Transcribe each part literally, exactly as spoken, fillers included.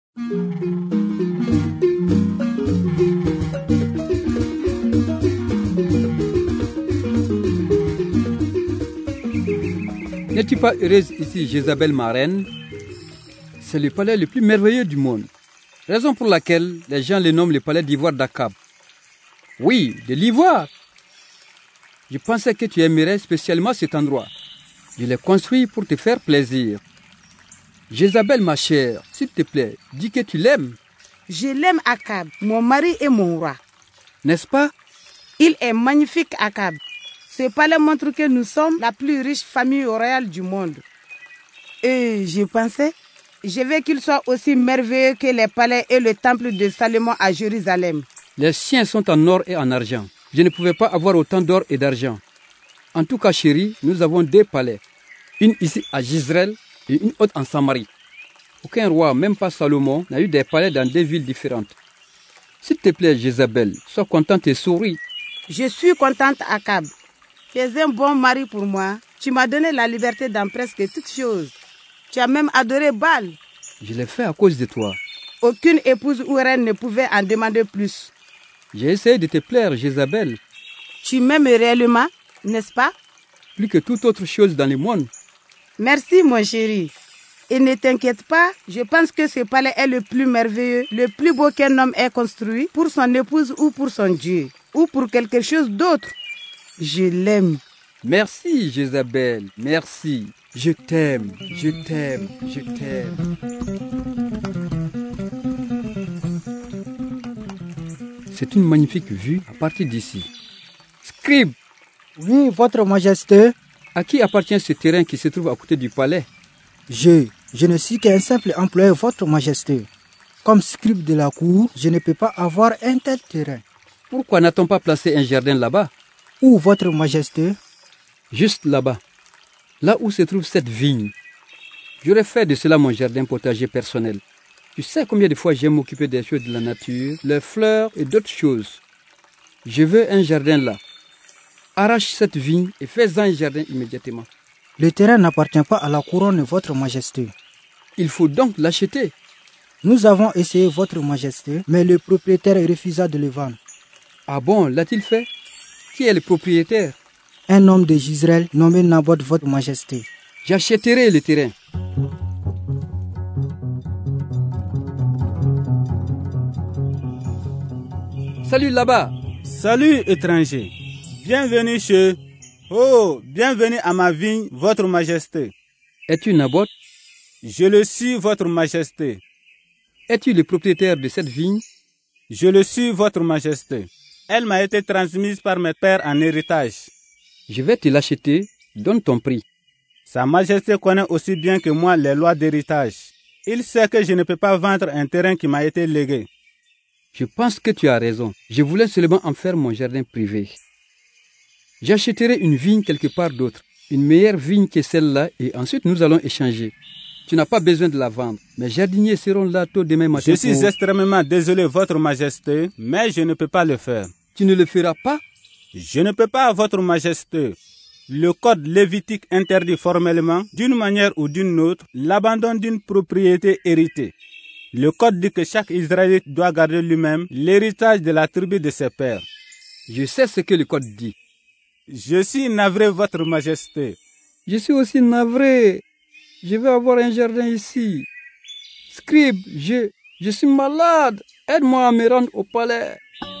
N'es-tu pas heureuse ici, Jézabel, ma reine? C'est le palais le plus merveilleux du monde. Raison pour laquelle les gens le nomment le palais d'ivoire d'Akab. Oui, de l'ivoire. Je pensais que tu aimerais spécialement cet endroit. Je l'ai construit pour te faire plaisir. Jézabel, ma chère, s'il te plaît, dis que tu l'aimes. Je l'aime, Akab, mon mari et mon roi. N'est-ce pas? Il est magnifique, Akab. Ce palais montre que nous sommes la plus riche famille royale du monde. Et je pensais, je veux qu'il soit aussi merveilleux que les palais et le temple de Salomon à Jérusalem. Les siens sont en or et en argent. Je ne pouvais pas avoir autant d'or et d'argent. En tout cas, chérie, nous avons deux palais. Une ici à Jezreel et une autre en Samarie. Aucun roi, même pas Salomon, n'a eu des palais dans deux villes différentes. S'il te plaît, Jézabel, sois contente et souris. Je suis contente, Akab. Tu es un bon mari pour moi. Tu m'as donné la liberté dans presque toutes choses. Tu as même adoré Baal. Je l'ai fait à cause de toi. Aucune épouse ou reine ne pouvait en demander plus. J'ai essayé de te plaire, Jézabel. Tu m'aimes réellement, n'est-ce pas? Plus que toute autre chose dans le monde. Merci, mon chéri. Et ne t'inquiète pas, je pense que ce palais est le plus merveilleux, le plus beau qu'un homme ait construit pour son épouse ou pour son Dieu, ou pour quelque chose d'autre. Je l'aime. Merci, Jézabel, merci. Je t'aime, je t'aime, je t'aime. C'est une magnifique vue à partir d'ici. Scribe! Oui, votre majesté. À qui appartient ce terrain qui se trouve à côté du palais? Je, je ne suis qu'un simple employé, votre majesté. Comme scribe de la cour, je ne peux pas avoir un tel terrain. Pourquoi n'a-t-on pas placé un jardin là-bas? Où, votre majesté? Juste là-bas, là où se trouve cette vigne. J'aurais fait de cela mon jardin potager personnel. Tu sais combien de fois j'aime m'occuper des choses de la nature, les fleurs et d'autres choses. Je veux un jardin là. Arrache cette vigne et fais-en un jardin immédiatement. Le terrain n'appartient pas à la couronne, votre majesté. Il faut donc l'acheter. Nous avons essayé, votre majesté, mais le propriétaire refusa de le vendre. Ah bon, l'a-t-il fait? Qui est le propriétaire? Un homme de Jezreel nommé Naboth, votre majesté. J'achèterai le terrain. Salut là-bas. Salut étranger. Bienvenue chez... Oh, bienvenue à ma vigne, votre majesté. Es-tu Naboth? Je le suis, votre majesté. Es-tu le propriétaire de cette vigne? Je le suis, votre majesté. Elle m'a été transmise par mes pères en héritage. Je vais te l'acheter, donne ton prix. Sa majesté connaît aussi bien que moi les lois d'héritage. Il sait que je ne peux pas vendre un terrain qui m'a été légué. Je pense que tu as raison. Je voulais seulement en faire mon jardin privé. J'achèterai une vigne quelque part d'autre, une meilleure vigne que celle-là, et ensuite nous allons échanger. Tu n'as pas besoin de la vendre. Mes jardiniers seront là tôt demain matin. Je suis pour... extrêmement désolé, votre majesté, mais je ne peux pas le faire. Tu ne le feras pas? Je ne peux pas, votre majesté. Le code lévitique interdit formellement, d'une manière ou d'une autre, l'abandon d'une propriété héritée. Le code dit que chaque Israélite doit garder lui-même l'héritage de la tribu de ses pères. Je sais ce que le code dit. Je suis navré, votre majesté. Je suis aussi navré. Je vais avoir un jardin ici. Scribe, je, je suis malade. Aide-moi à me rendre au palais.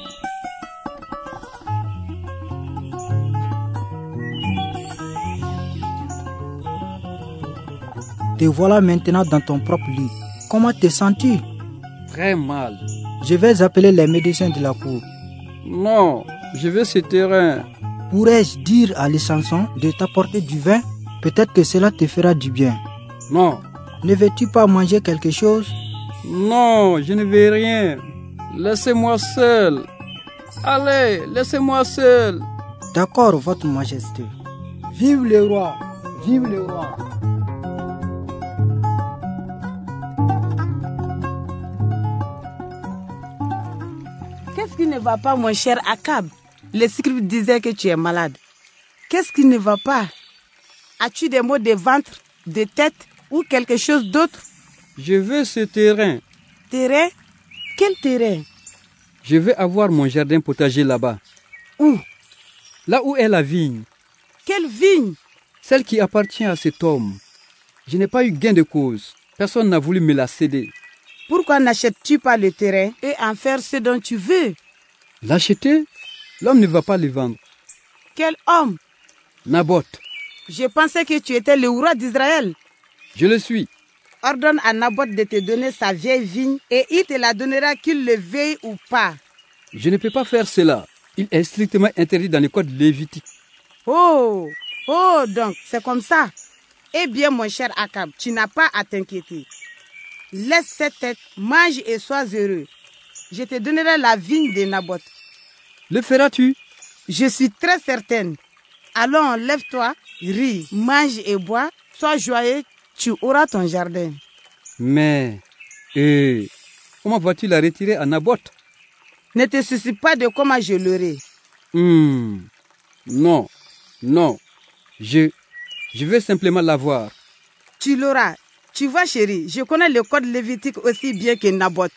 Te voilà maintenant dans ton propre lit. Comment te sens-tu? Très mal. Je vais appeler les médecins de la cour. Non, je veux ce terrain. Pourrais-je dire à l'Échanson de t'apporter du vin? Peut-être que cela te fera du bien. Non. Ne veux-tu pas manger quelque chose? Non, je ne veux rien. Laissez-moi seul. Allez, laissez-moi seul. D'accord, votre majesté. Vive le roi! Vive le roi! Qu'est-ce qui ne va pas, mon cher Akab? Le scribe disait que tu es malade. Qu'est-ce qui ne va pas? As-tu des maux de ventre, de tête ou quelque chose d'autre? Je veux ce terrain. Terrain? Quel terrain? Je vais avoir mon jardin potager là-bas. Où? Là où est la vigne. Quelle vigne? Celle qui appartient à cet homme. Je n'ai pas eu gain de cause. Personne n'a voulu me la céder. Pourquoi n'achètes-tu pas le terrain et en faire ce dont tu veux? L'acheter? L'homme ne va pas le vendre. Quel homme? Naboth. Je pensais que tu étais le roi d'Israël. Je le suis. Ordonne à Naboth de te donner sa vieille vigne et il te la donnera qu'il le veuille ou pas. Je ne peux pas faire cela. Il est strictement interdit dans le code lévitique. Oh, oh, donc c'est comme ça. Eh bien, mon cher Akab, tu n'as pas à t'inquiéter. Laisse cette tête, mange et sois heureux. Je te donnerai la vigne de Naboth. Le feras-tu? Je suis très certaine. Allons, lève-toi, ris, mange et bois, sois joyeux, tu auras ton jardin. Mais, eh, comment vas-tu la retirer à Naboth? Ne te soucie pas de comment je l'aurai. Hmm, non, non, je, je vais simplement l'avoir. Tu l'auras. Tu vois, chérie, je connais le code lévitique aussi bien que Naboth.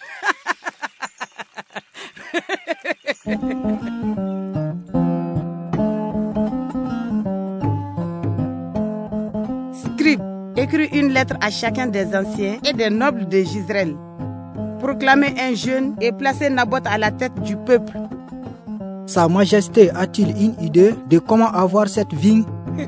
Scribe, écris une lettre à chacun des anciens et des nobles de Jisraël. Proclamez un jeûne et placez Naboth à la tête du peuple. Sa Majesté a-t-il une idée de comment avoir cette vigne?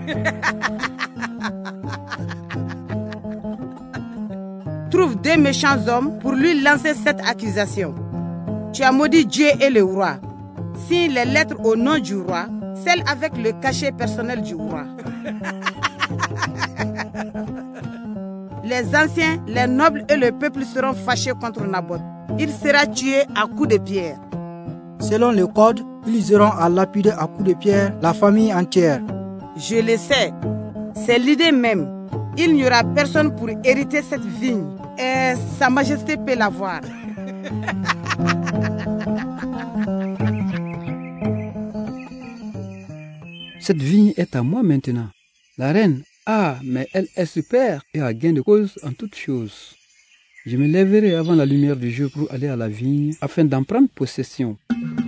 Trouve deux méchants hommes pour lui lancer cette accusation. Tu as maudit Dieu et le roi. Signe les lettres au nom du roi, celles avec le cachet personnel du roi. Les anciens, les nobles et le peuple seront fâchés contre Naboth. Il sera tué à coups de pierre. Selon le code, ils auront à lapider à coups de pierre la famille entière. Je le sais. C'est l'idée même. Il n'y aura personne pour hériter cette vigne. Et Sa Majesté peut l'avoir. Cette vigne est à moi maintenant. La reine, ah, mais elle est super et a gain de cause en toutes choses. Je me lèverai avant la lumière du jour pour aller à la vigne afin d'en prendre possession.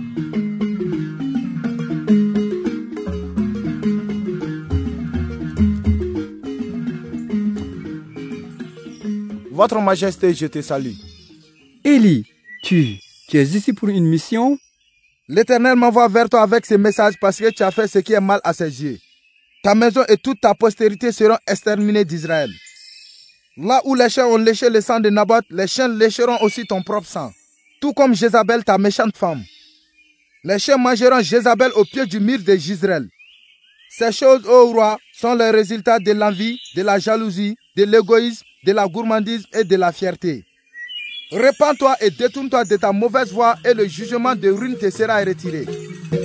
Votre Majesté, je te salue. Élie, tu, tu es ici pour une mission? L'Éternel m'envoie vers toi avec ce message parce que tu as fait ce qui est mal à ses yeux. Ta maison et toute ta postérité seront exterminées d'Israël. Là où les chiens ont léché le sang de Naboth, les chiens lécheront aussi ton propre sang, tout comme Jézabel, ta méchante femme. Les chiens mangeront Jézabel au pied du mur de Jisraël. Ces choses, ô roi, sont le résultat de l'envie, de la jalousie, de l'égoïsme, de la gourmandise et de la fierté. Répands-toi et détourne-toi de ta mauvaise voie et le jugement de ruine te sera retiré.